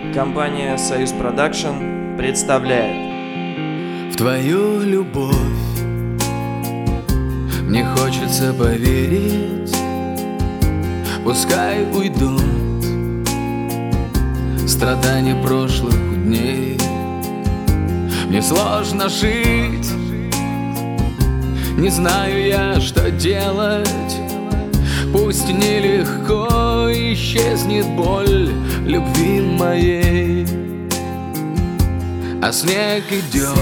Компания «Союз Продакшн» представляет. В твою любовь мне хочется поверить. Пускай уйдут страдания прошлых дней. Мне сложно жить, не знаю я, что делать. Пусть нелегко исчезнет боль любви моей, а снег идет,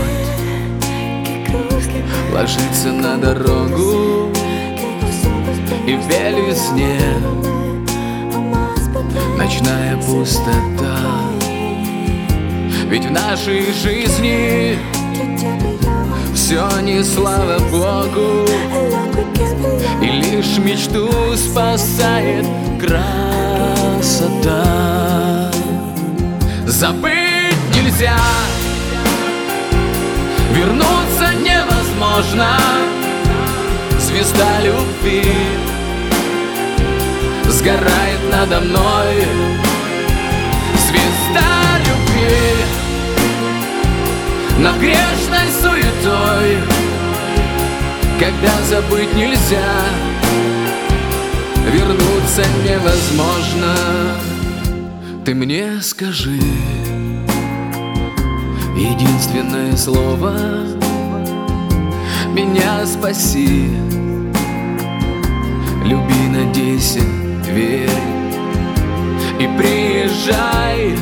ложится на дорогу, и в весне ночная пустота. Ведь в нашей жизни все не слава Богу, и лишь мечту спасает красота. Забыть нельзя, вернуться невозможно. Звезда любви сгорает надо мной. Звезда любви над грешной суетой. Когда забыть нельзя, вернуться невозможно. Ты мне скажи единственное слово: меня спаси. Люби, надейся, верь и приезжай,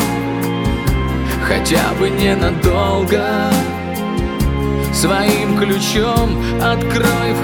хотя бы ненадолго. Своим ключом открой